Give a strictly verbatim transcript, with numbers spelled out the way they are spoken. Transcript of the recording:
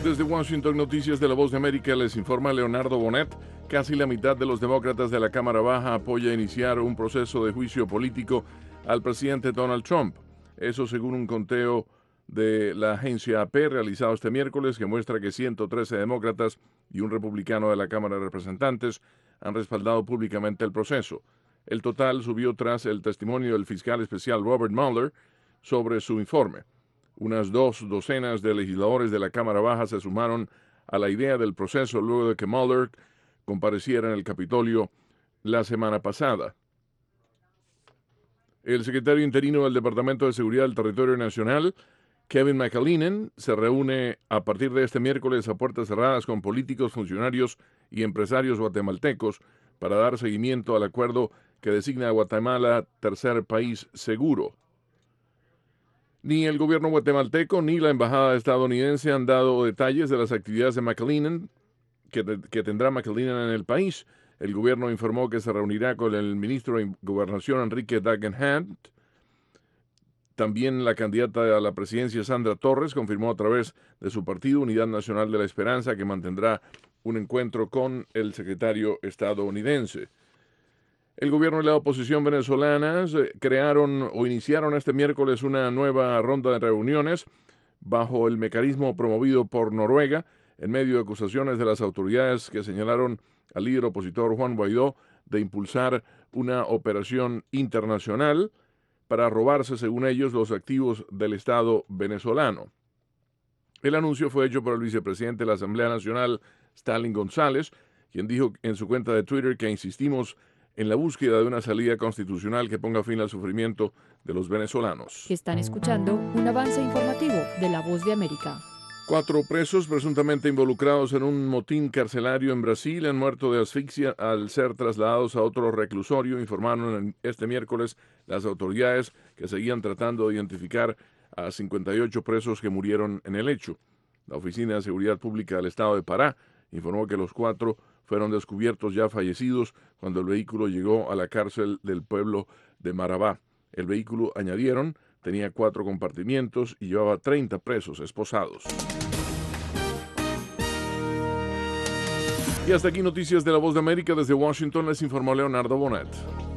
Desde Washington, Noticias de la Voz de América, les informa Leonardo Bonet. Casi la mitad de los demócratas de la Cámara Baja apoya iniciar un proceso de juicio político al presidente Donald Trump. Eso según un conteo de la agencia A P realizado este miércoles, que muestra que ciento trece demócratas y un republicano de la Cámara de Representantes han respaldado públicamente el proceso. El total subió tras el testimonio del fiscal especial Robert Mueller sobre su informe. Unas dos docenas de legisladores de la Cámara Baja se sumaron a la idea del proceso luego de que Mueller compareciera en el Capitolio la semana pasada. El secretario interino del Departamento de Seguridad del Territorio Nacional, Kevin McAleenan, se reúne a partir de este miércoles a puertas cerradas con políticos, funcionarios y empresarios guatemaltecos para dar seguimiento al acuerdo que designa a Guatemala tercer país seguro. Ni el gobierno guatemalteco ni la embajada estadounidense han dado detalles de las actividades de McAleenan que, que tendrá McAleenan en el país. El gobierno informó que se reunirá con el ministro de Gobernación, Enrique Dagenhand. También la candidata a la presidencia, Sandra Torres, confirmó a través de su partido, Unidad Nacional de la Esperanza, que mantendrá un encuentro con el secretario estadounidense. El gobierno y la oposición venezolanas crearon o iniciaron este miércoles una nueva ronda de reuniones bajo el mecanismo promovido por Noruega, en medio de acusaciones de las autoridades que señalaron al líder opositor Juan Guaidó de impulsar una operación internacional para robarse, según ellos, los activos del Estado venezolano. El anuncio fue hecho por el vicepresidente de la Asamblea Nacional, Stalin González, quien dijo en su cuenta de Twitter que insistimos en la búsqueda de una salida constitucional que ponga fin al sufrimiento de los venezolanos. Están escuchando un avance informativo de La Voz de América. Cuatro presos presuntamente involucrados en un motín carcelario en Brasil han muerto de asfixia al ser trasladados a otro reclusorio, informaron este miércoles las autoridades, que seguían tratando de identificar a cincuenta y ocho presos que murieron en el hecho. La Oficina de Seguridad Pública del Estado de Pará informó que los cuatro fueron descubiertos ya fallecidos cuando el vehículo llegó a la cárcel del pueblo de Marabá. El vehículo, añadieron, tenía cuatro compartimientos y llevaba treinta presos esposados. Y hasta aquí Noticias de la Voz de América. Desde Washington les informó Leonardo Bonet.